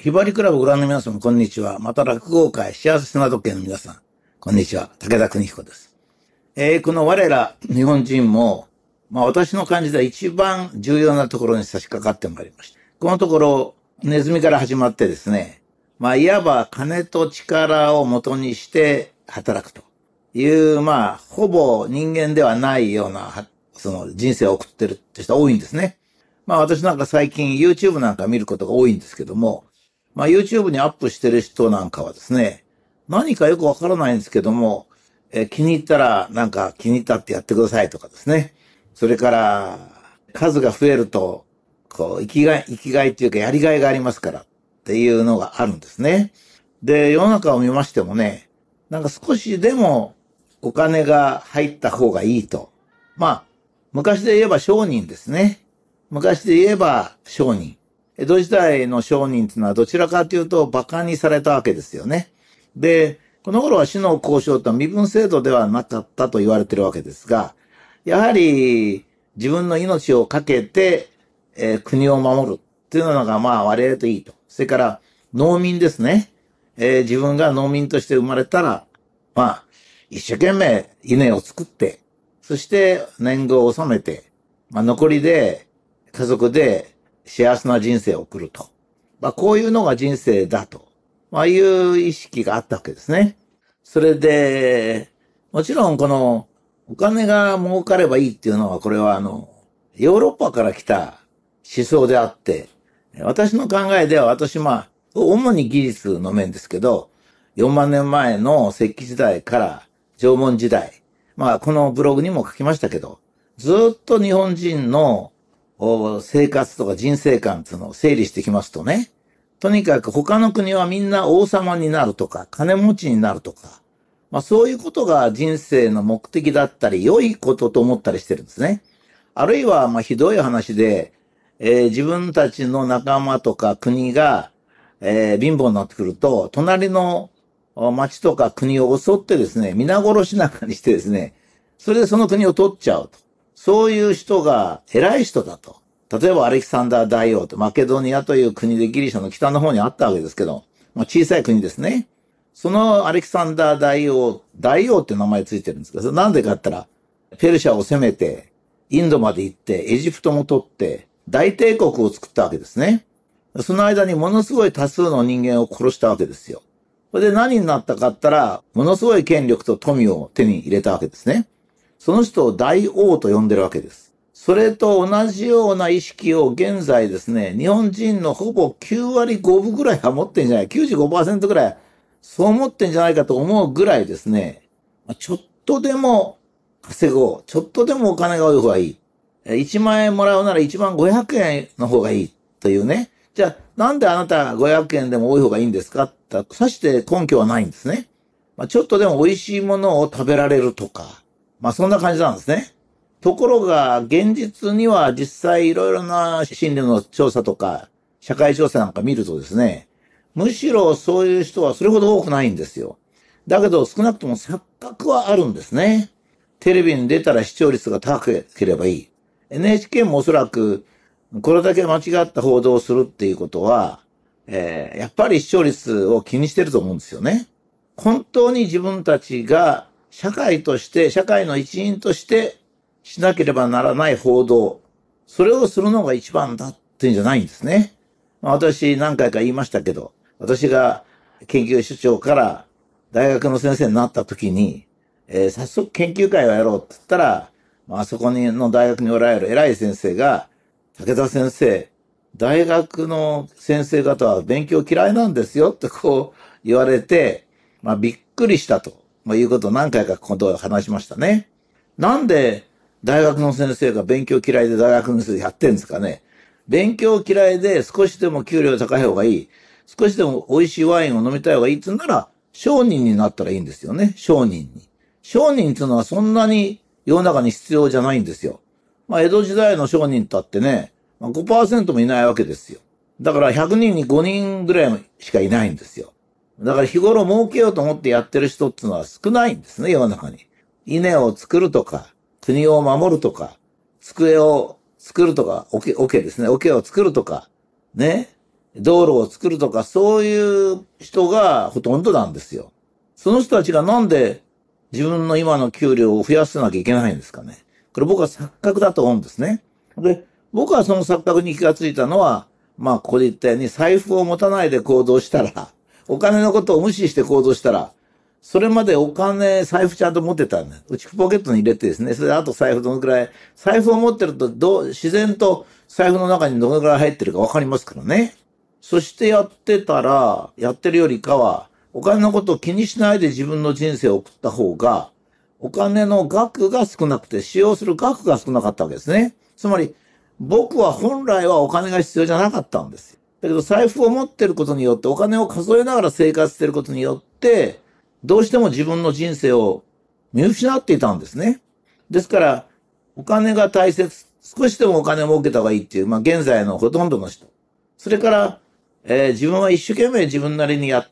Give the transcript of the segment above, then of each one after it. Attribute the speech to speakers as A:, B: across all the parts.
A: ひばりクラブご覧の皆さん、こんにちは。また落語界幸せな時計の皆さん、こんにちは。武田邦彦です。この我ら日本人も、私の感じでは一番重要なところに差し掛かってまいりました。このところ、ネズミから始まってですね、いわば金と力を元にして働くという、ほぼ人間ではないような、その人生を送ってるって人が多いんですね。私なんか最近 YouTube なんか見ることが多いんですけども、YouTube にアップしてる人なんかはですね、何かよくわからないんですけども、気に入ったらなんか気に入ったってやってくださいとかですね。それから数が増えると、生きがいっていうかやりがいがありますからっていうのがあるんですね。で、世の中を見ましてもね、なんか少しでもお金が入った方がいいと。昔で言えば商人ですね。昔で言えば商人。江戸時代の商人っていうのはどちらかというと馬鹿にされたわけですよね。で、この頃は死の交渉とは身分制度ではなかったと言われているわけですが、やはり自分の命をかけて、国を守るっていうのが割合といいと。それから農民ですね。自分が農民として生まれたら、一生懸命稲を作って、そして年貢を納めて、残りで家族で幸せな人生を送ると。こういうのが人生だと。いう意識があったわけですね。それで、もちろんこのお金が儲かればいいっていうのは、これはヨーロッパから来た思想であって、私の考えでは主に技術の面ですけど、4万年前の石器時代から縄文時代、このブログにも書きましたけど、ずっと日本人の生活とか人生観っていうのを整理してきますとね、とにかく他の国はみんな王様になるとか、金持ちになるとか、そういうことが人生の目的だったり、良いことと思ったりしてるんですね。あるいは、ひどい話で、自分たちの仲間とか国が、貧乏になってくると、隣の町とか国を襲ってですね、皆殺しなんかにしてですね、それでその国を取っちゃうと。そういう人が偉い人だと。例えばアレキサンダー大王とマケドニアという国でギリシャの北の方にあったわけですけど、小さい国ですね。そのアレキサンダー大王って名前ついてるんですけど、なんでかって言ったら、ペルシャを攻めて、インドまで行って、エジプトも取って、大帝国を作ったわけですね。その間にものすごい多数の人間を殺したわけですよ。それで何になったかって言ったら、ものすごい権力と富を手に入れたわけですね。その人を大王と呼んでるわけです。それと同じような意識を現在ですね、日本人のほぼ9割5分ぐらいは持ってんじゃない、95% ぐらい、そう思ってんじゃないかと思うぐらいですね、ちょっとでも稼ごう。ちょっとでもお金が多い方がいい。1万円もらうなら1万500円の方がいいというね。じゃあ、なんであなた500円でも多い方がいいんですかってさして根拠はないんですね。ちょっとでも美味しいものを食べられるとか。そんな感じなんですね。ところが、現実には実際いろいろな心理の調査とか、社会調査なんか見るとですね、むしろそういう人はそれほど多くないんですよ。だけど少なくとも錯覚はあるんですね。テレビに出たら視聴率が高ければいい。NHK もおそらく、これだけ間違った報道をするっていうことは、やっぱり視聴率を気にしてると思うんですよね。本当に自分たちが社会として、社会の一員としてしなければならない報道、それをするのが一番だっていうんじゃないんですね。私何回か言いましたけど、私が研究所長から大学の先生になった時に、早速研究会をやろうって言ったら、あそこの大学におられる偉い先生が、武田先生、大学の先生方は勉強嫌いなんですよって言われて、びっくりしたと、いうことを何回かここで話しましたね。なんで大学の先生が勉強嫌いで大学の先生やってんですかね。勉強嫌いで少しでも給料高い方がいい。少しでも美味しいワインを飲みたい方がいいって言うなら、商人になったらいいんですよね。商人に。商人っていうのはそんなに世の中に必要じゃないんですよ。江戸時代の商人だってね、5% もいないわけですよ。だから100人に5人ぐらいしかいないんですよ。だから日頃儲けようと思ってやってる人っていうのは少ないんですね、世の中に。稲を作るとか、国を守るとか、机を作るとか、桶ですね、桶を作るとか、ね。 道路を作るとか、そういう人がほとんどなんですよ。その人たちがなんで自分の今の給料を増やさなきゃいけないんですかね。これ僕は錯覚だと思うんですね。で、僕はその錯覚に気がついたのは、ここで言ったように財布を持たないで行動したら、お金のことを無視して行動したら、それまでお金、財布ちゃんと持ってたんだよ。内ポケットに入れてですね。それであと財布どのくらい、財布を持ってると自然と財布の中にどのくらい入ってるかわかりますからね。そしてやってたら、やってるよりかは、お金のことを気にしないで自分の人生を送った方が、お金の額が少なくて、使用する額が少なかったわけですね。つまり、僕は本来はお金が必要じゃなかったんですよ。だけど財布を持ってることによって、お金を数えながら生活していることによって、どうしても自分の人生を見失っていたんですね。ですから、お金が大切、少しでもお金を儲けた方がいいっていう、現在のほとんどの人。それから、自分は一生懸命自分なりにやって、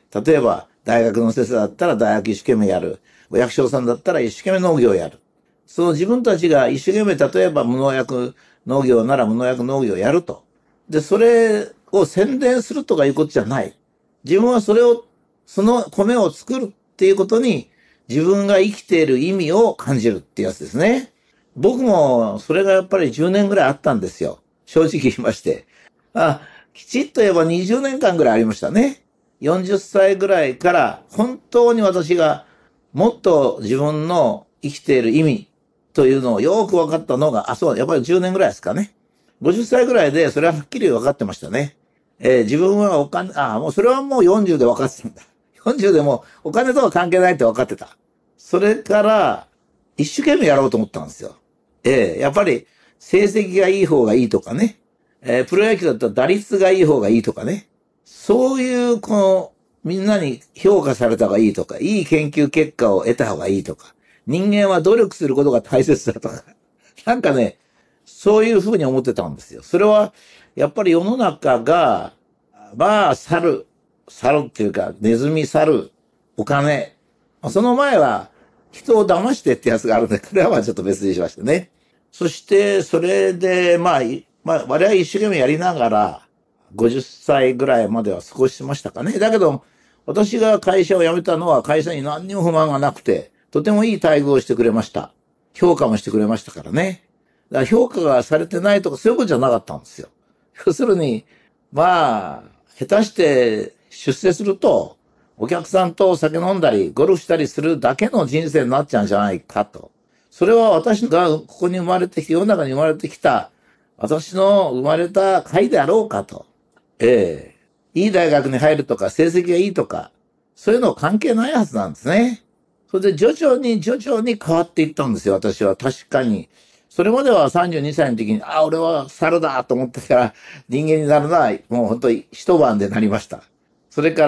A: 例えば大学の先生だったら大学一生懸命やる。お役所さんだったら一生懸命農業をやる。その自分たちが一生懸命、例えば無農薬農業なら無農薬農業をやると。で、それを宣伝するとかいうことじゃない。自分はその米を作るっていうことに自分が生きている意味を感じるっていうやつですね。僕もそれがやっぱり10年ぐらいあったんですよ。正直言いまして。きちっと言えば20年間ぐらいありましたね。40歳ぐらいから本当に私がもっと自分の生きている意味というのをよく分かったのが、やっぱり10年ぐらいですかね。50歳ぐらいでそれははっきり分かってましたね。自分はお金、もうそれはもう40で分かってたんだ。40でもお金とは関係ないって分かってた。それから一生懸命やろうと思ったんですよ。やっぱり成績がいい方がいいとかね。プロ野球だったら打率がいい方がいいとかね。そういう、みんなに評価された方がいいとか、いい研究結果を得た方がいいとか、人間は努力することが大切だとか。なんかね、そういうふうに思ってたんですよ。それは、やっぱり世の中が、猿っていうか、ネズミ猿、お金。その前は、人を騙してってやつがあるんで、これはちょっと別にしましたね。そして、それで、我々一生懸命やりながら、50歳ぐらいまでは過ごしましたかね。だけど、私が会社を辞めたのは会社に何にも不満がなくて、とてもいい待遇をしてくれました。評価もしてくれましたからね。だから評価がされてないとかそういうことじゃなかったんですよ。要するに、下手して出世すると、お客さんとお酒飲んだり、ゴルフしたりするだけの人生になっちゃうんじゃないかと。それは私がここに生まれてきて、世の中に生まれてきた、私の生まれた会であろうかと。いい大学に入るとか、成績がいいとか、そういうの関係ないはずなんですね。それで徐々に変わっていったんですよ、私は。確かに。それまでは32歳の時に、俺は猿だと思ってから人間になるのは、もう本当に一晩でなりました。それから、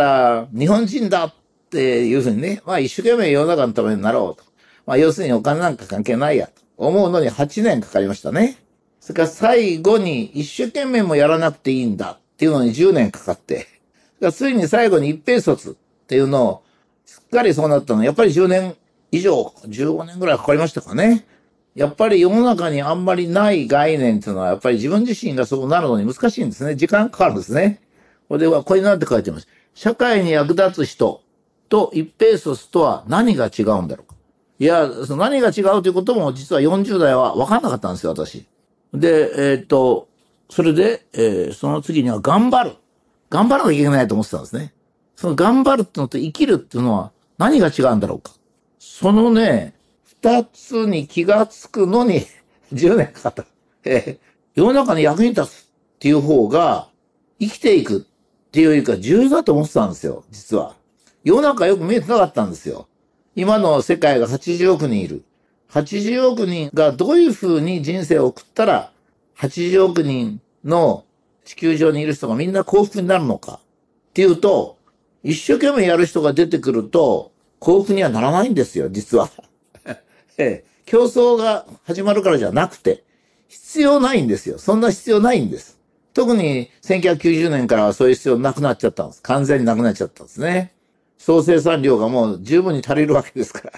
A: 日本人だっていうふうにね、一生懸命世の中のためになろうと。要するにお金なんか関係ないやと思うのに8年かかりましたね。それから最後に一生懸命もやらなくていいんだっていうのに10年かかって、ついに最後に一平卒っていうのを、すっかりそうなったのは、やっぱり10年以上、15年ぐらいかかりましたかね。やっぱり世の中にあんまりない概念っていうのは、やっぱり自分自身がそうなるのに難しいんですね。時間かかるんですね。これは、これになって書いてます。社会に役立つ人と一平卒とは何が違うんだろうか。いや、その何が違うということも実は40代は分かんなかったんですよ、私。で、それで、その次には頑張る。頑張らなきゃいけないと思ってたんですね。その頑張るってのと生きるっていうのは何が違うんだろうか。そのね、二つに気がつくのに10年かかった。世の中に役に立つっていう方が生きていくっていうよりか重要だと思ってたんですよ、実は。世の中よく見えてなかったんですよ。今の世界が80億人いる。80億人がどういうふうに人生を送ったら80億人の地球上にいる人がみんな幸福になるのかっていうと、一生懸命やる人が出てくると幸福にはならないんですよ、実は。競争が始まるからじゃなくて、必要ないんですよ。そんな必要ないんです。特に1990年からはそういう必要なくなっちゃったんです。完全になくなっちゃったんですね。総生産量がもう十分に足りるわけですから。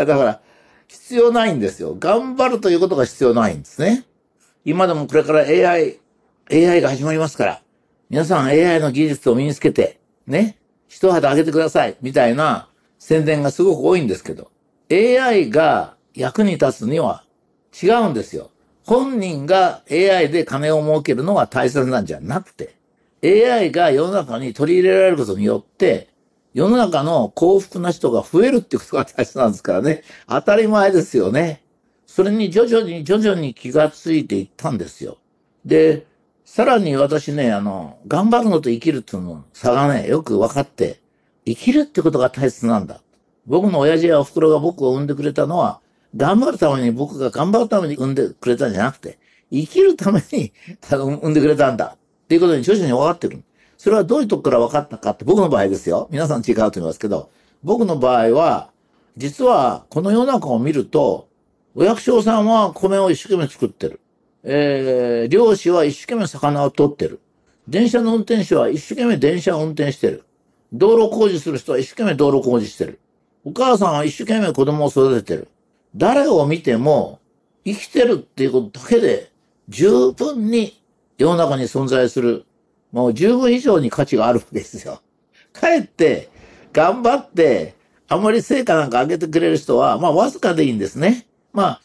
A: だから、必要ないんですよ。頑張るということが必要ないんですね。今でもこれから AI が始まりますから、 皆さん AI の技術を身につけて、ね、一肌上げてください、みたいな宣伝がすごく多いんですけど、AI が役に立つには違うんですよ。本人が AI で金を儲けるのが大切なんじゃなくて、AI が世の中に取り入れられることによって、世の中の幸福な人が増えるっていうことが大切なんですからね。当たり前ですよね。それに徐々に気がついていったんですよ。で、さらに私ね、頑張るのと生きるっていうの差がね、よく分かって、生きるってことが大切なんだ。僕の親父やお袋が僕を産んでくれたのは、頑張るために僕が頑張るために産んでくれたんじゃなくて、生きるために産んでくれたんだ。っていうことに徐々に分かってる。それはどういうとこから分かったかって僕の場合ですよ。皆さん違うと思いますけど、僕の場合は、実はこの世の中を見ると、お役所さんは米を一生懸命作ってる。漁師は一生懸命魚を取ってる。電車の運転手は一生懸命電車を運転してる。道路工事する人は一生懸命道路工事してる。お母さんは一生懸命子供を育ててる。誰を見ても生きてるっていうことだけで十分に世の中に存在する、もう十分以上に価値があるわけですよ。かえって頑張ってあんまり成果なんか上げてくれる人は、まあわずかでいいんですね。まあ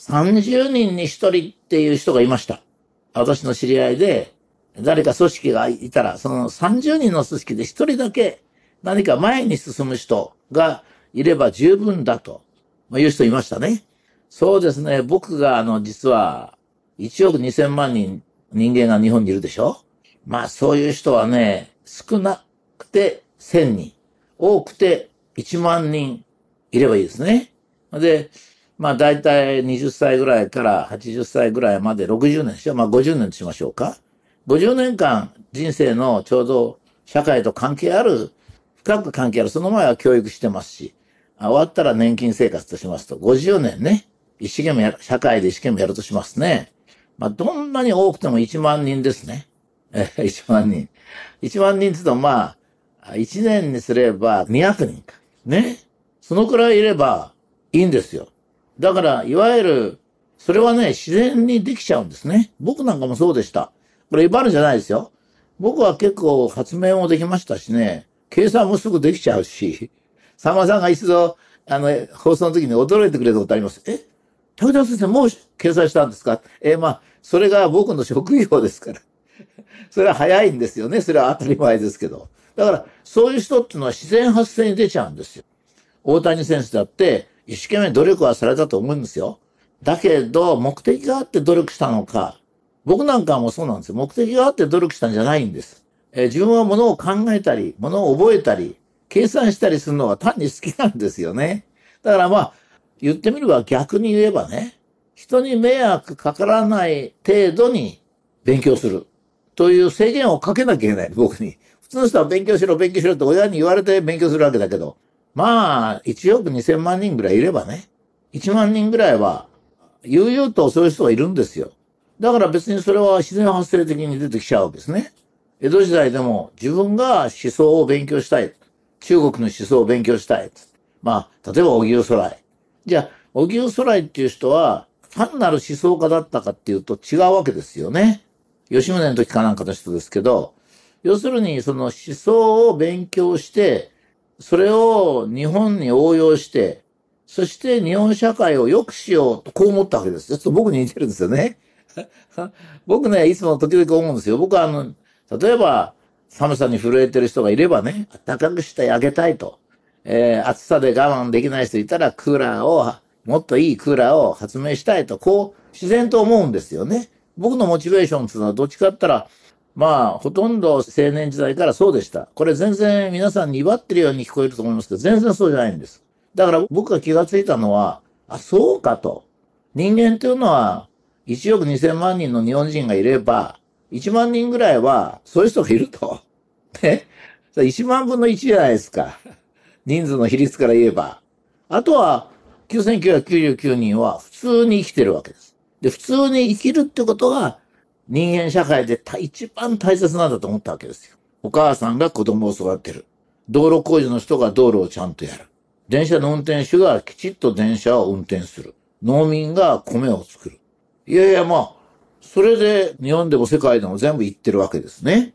A: 30人に1人っていう人がいました。私の知り合いで誰か組織がいたら、その30人の組織で1人だけ何か前に進む人がいれば十分だという人いましたね。そうですね。僕が実は1億2000万人人間が日本にいるでしょ。まあそういう人はね、少なくて1000人、多くて1万人いればいいですね。で、まあ大体20歳ぐらいから80歳ぐらいまで60年でしょ。まあ50年としましょうか。50年間人生のちょうど社会と関係ある、深く関係ある、その前は教育してますし、終わったら年金生活としますと、50年ね、一生懸命社会で一生懸命やるとしますね。まあどんなに多くても1万人ですね。1万人。1万人って言うとまあ、1年にすれば200人か。ね。そのくらいいればいいんですよ。だから、いわゆる、それはね、自然にできちゃうんですね。僕なんかもそうでした。これ、威張るんじゃないですよ。僕は結構発明もできましたしね、計算もすぐできちゃうし、さんまさんが一度、放送の時に驚いてくれたことあります。武田先生もう計算したんですか？まあ、それが僕の職業ですから。それは早いんですよね。それは当たり前ですけど。だから、そういう人っていうのは自然発生に出ちゃうんですよ。大谷選手だって一生懸命努力はされたと思うんですよ。だけど、目的があって努力したのか。僕なんかもそうなんですよ。目的があって努力したんじゃないんです。自分はものを考えたり、ものを覚えたり、計算したりするのは単に好きなんですよね。だからまあ、言ってみれば逆に言えばね、人に迷惑かからない程度に勉強するという制限をかけなきゃいけない、僕に。普通の人は勉強しろ、勉強しろって親に言われて勉強するわけだけど、まあ、1億2000万人ぐらいいればね、1万人ぐらいは、悠々とそういう人がいるんですよ。だから別にそれは自然発生的に出てきちゃうわけですね。江戸時代でも自分が思想を勉強したい。中国の思想を勉強したい。まあ、例えば荻生徂来。じゃあ、荻生徂来っていう人は、単なる思想家だったかっていうと違うわけですよね。吉宗の時かなんかの人ですけど、要するにその思想を勉強して、それを日本に応用して、そして日本社会を良くしようとこう思ったわけです。ちょっと僕に似てるんですよね。僕ね、いつも時々思うんですよ。僕は例えば寒さに震えてる人がいればね、暖かくしてあげたいと。暑さで我慢できない人いたらクーラーを、もっといいクーラーを発明したいと、こう自然と思うんですよね。僕のモチベーションっていうのはどっちかって言ったら、まあ、ほとんど青年時代からそうでした。これ全然皆さんに威張ってるように聞こえると思いますけど、全然そうじゃないんです。だから僕が気がついたのは、あ、そうかと。人間っていうのは、1億2000万人の日本人がいれば、1万人ぐらいは、そういう人がいると。ね。1万分の1じゃないですか。人数の比率から言えば。あとは、9999人は普通に生きてるわけです。で、普通に生きるってことが、人間社会で一番大切なんだと思ったわけですよ。お母さんが子供を育てる。道路工事の人が道路をちゃんとやる。電車の運転手がきちっと電車を運転する。農民が米を作る。いやいや、まあ、それで日本でも世界でも全部行ってるわけですね。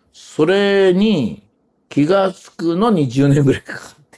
A: それに気がつくのに10年ぐらいかかって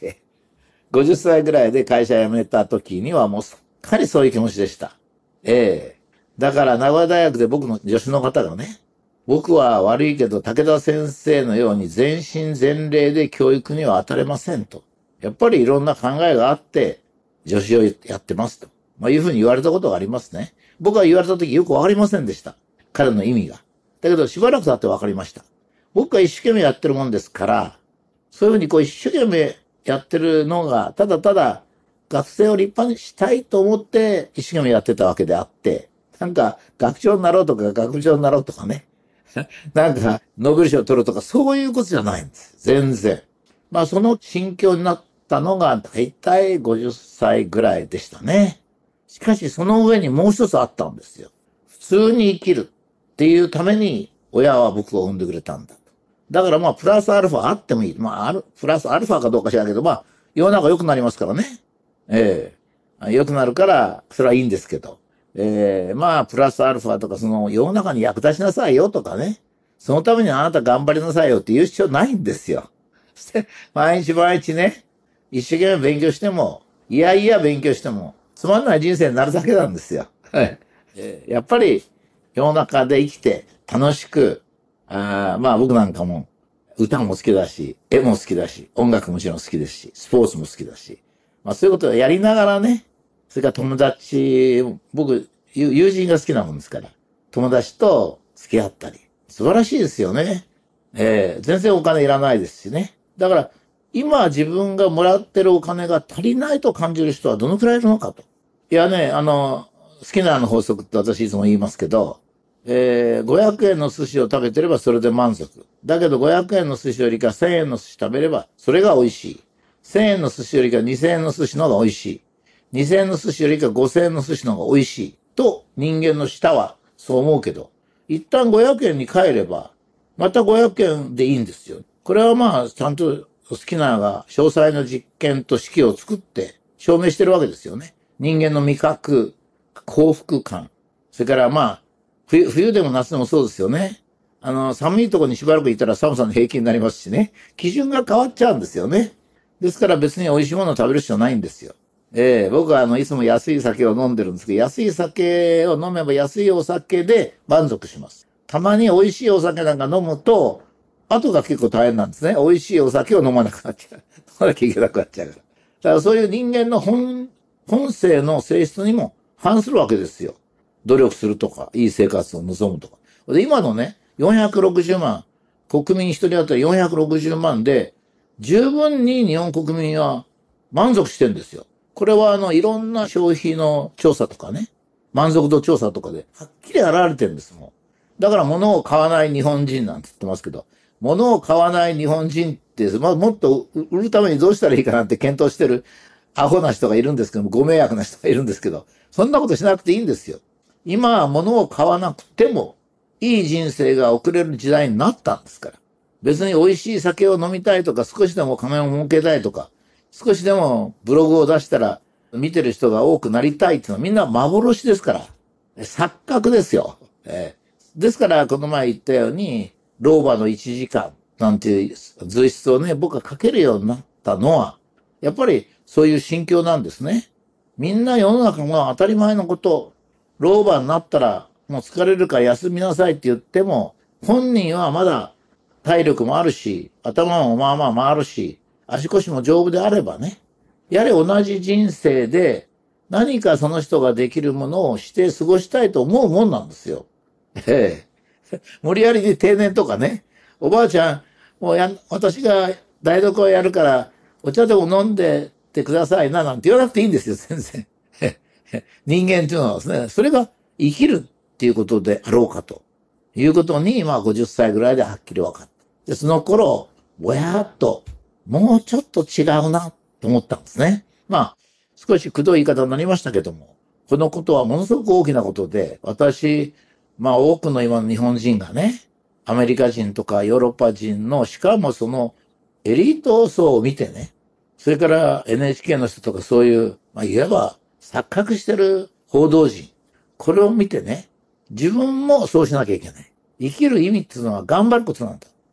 A: 、50歳ぐらいで会社辞めた時にはもうすっかりそういう気持ちでした。ええ。だから名古屋大学で僕の助手の方がね、僕は悪いけど武田先生のように全身全霊で教育には当たれませんと。やっぱりいろんな考えがあって助手をやってますと。いうふうに言われたことがありますね。僕が言われた時よくわかりませんでした。彼の意味が。だけどしばらく経ってわかりました。僕が一生懸命やってるもんですから、そういうふうに一生懸命やってるのが、ただただ学生を立派にしたいと思って一生懸命やってたわけであって、なんか学長になろうとか学長になろうとかね、なんかノーベル賞を取るとかそういうことじゃないんです。全然。その心境になったのが大体50歳ぐらいでしたね。しかしその上にもう一つあったんですよ。普通に生きるっていうために親は僕を産んでくれたんだ。だからプラスアルファあってもいい。プラスアルファかどうか知らんけど、世の中良くなりますからね。良くなるから、それはいいんですけど。プラスアルファとか、その世の中に役立ちなさいよとかね。そのためにあなた頑張りなさいよって言う必要ないんですよ。毎日毎日ね、一生懸命勉強しても、いやいや勉強しても、つまんない人生になるだけなんですよ。やっぱり世の中で生きて楽しく、僕なんかも歌も好きだし、絵も好きだし、音楽もちろん好きですし、スポーツも好きだし、そういうことをやりながらね、それから友達、僕、友人が好きなもんですから、友達と付き合ったり、素晴らしいですよね。全然お金いらないですしね。だから、今自分がもらってるお金が足りないと感じる人はどのくらいいるのかと。いやね、スキナーの法則って私いつも言いますけど、500円の寿司を食べてればそれで満足。だけど500円の寿司よりか1000円の寿司食べればそれが美味しい。1000円の寿司よりか2000円の寿司の方が美味しい。2000円の寿司よりか5000円の寿司の方が美味しい。と人間の舌はそう思うけど、一旦500円に変えれば、また500円でいいんですよ。これはちゃんとスキナーが詳細な実験と式を作って証明してるわけですよね。人間の味覚、幸福感。それから冬でも夏でもそうですよね。寒いところにしばらくいたら寒さの平均になりますしね。基準が変わっちゃうんですよね。ですから別に美味しいものを食べる必要ないんですよ。僕はいつも安い酒を飲んでるんですけど、安い酒を飲めば安いお酒で満足します。たまに美味しいお酒なんか飲むと、後が結構大変なんですね。美味しいお酒を飲まなくなっちゃう。飲まなきゃいけなくなっちゃうから。だからそういう人間の本性の性質にも反するわけですよ。努力するとか、いい生活を望むとか。で、今のね、460万、国民一人当たり460万で、十分に日本国民は満足してるんですよ。これはいろんな消費の調査とかね、満足度調査とかで、はっきり現れてるんですもん。だから物を買わない日本人なんて言ってますけど、物を買わない日本人って、もっと売るためにどうしたらいいかなって検討してるアホな人がいるんですけども、ご迷惑な人がいるんですけど、そんなことしなくていいんですよ。今は物を買わなくても、いい人生が送れる時代になったんですから。別に美味しい酒を飲みたいとか、少しでも金を儲けたいとか、少しでもブログを出したら見てる人が多くなりたいっていうのはみんな幻ですから。錯覚ですよ。ですからこの前言ったように、老婆の1時間なんていう随筆をね、僕が書けるようになったのは、やっぱりそういう心境なんですね。みんな世の中が当たり前のこと、老婆になったらもう疲れるから休みなさいって言っても、本人はまだ体力もあるし、頭も回るし、足腰も丈夫であればね、やはり同じ人生で何かその人ができるものをして過ごしたいと思うもんなんですよ。無理やりに定年とかね、おばあちゃん、私が台所をやるからお茶でも飲んでってくださいななんて言わなくていいんですよ、先生。人間っていうのはですね、それが生きるっていうことであろうかということに、50歳ぐらいではっきり分かった。で、その頃、ぼやっと、もうちょっと違うなと思ったんですね。少しくどい言い方になりましたけども、このことはものすごく大きなことで、私、多くの今の日本人がね、アメリカ人とかヨーロッパ人の、しかもそのエリート層を見てね、それから NHK の人とかそういう、いわば錯覚してる報道陣、これを見てね、自分もそうしなきゃいけない。生きる意味っていうのは頑張ることなんだ。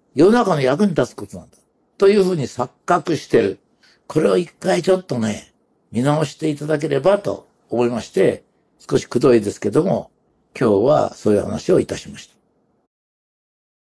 A: 世の中の役に立つことなんだ。というふうに錯覚してる。これを一回ちょっとね、見直していただければと思いまして、少しくどいですけども、今日はそういう話をいたしました。